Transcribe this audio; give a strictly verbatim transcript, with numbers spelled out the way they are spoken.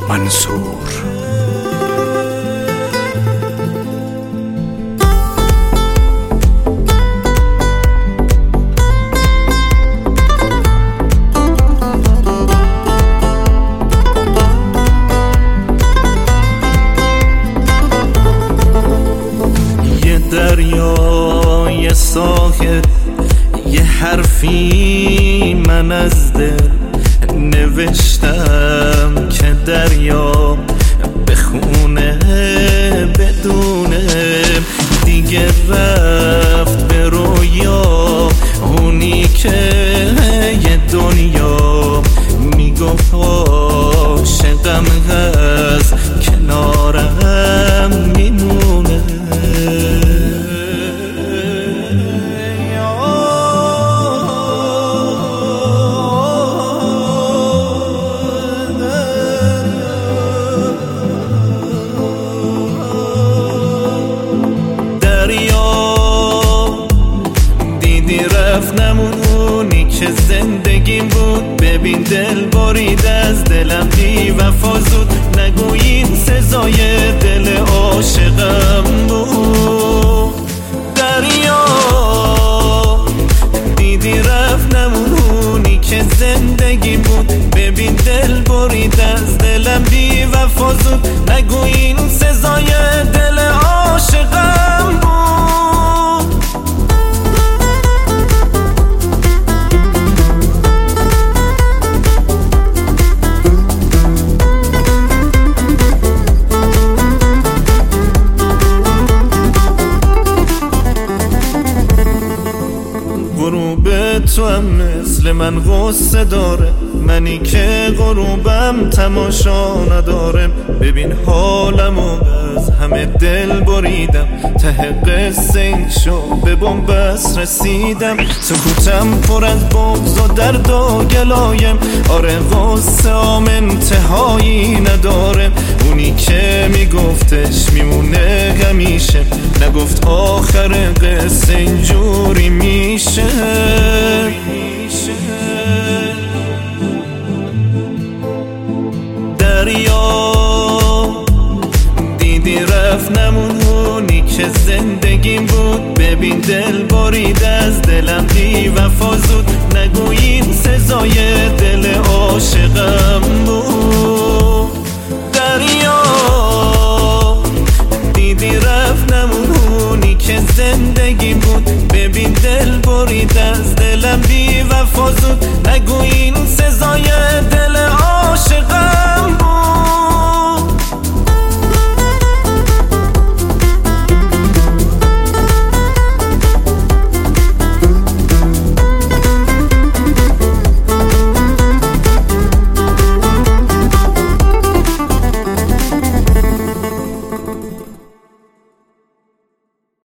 منصور. یه دریا، یه ساحل، یه حرفی من از دل نوشتم که دریا بخونه بدونه دیگه رفت به رویا اونی که یه دنیا میگفت عاشقم هست کنارم میمونه. نمونونی که زندگیم بود، ببین دل برید از دلم بی وفا زود، نگوین سزای دل عاشقم بود. دریا دیدی رفت نمونونی که زندگیم بود، ببین دل برید از دلم بی وفا زود، نگوین سزای دل عاشقم بود. غروب تو هم مثل من غصه داره، منی که غروبم تماشا ندارم. ببین حالمو از همه دل بریدم، ته قصه این شو به بنبست رسیدم. سکوتم پر از بغض و درد و گلایم، آره غصه آم انتهایی نداره. اونی که میگفتش میمونه همیشه، نگفت آخر قصه اینجوری میشه. دریا دیدی رفت نمونونی که زندگیم بود، ببین دل برید از دلم بی وفا زود، نگوین سزای دل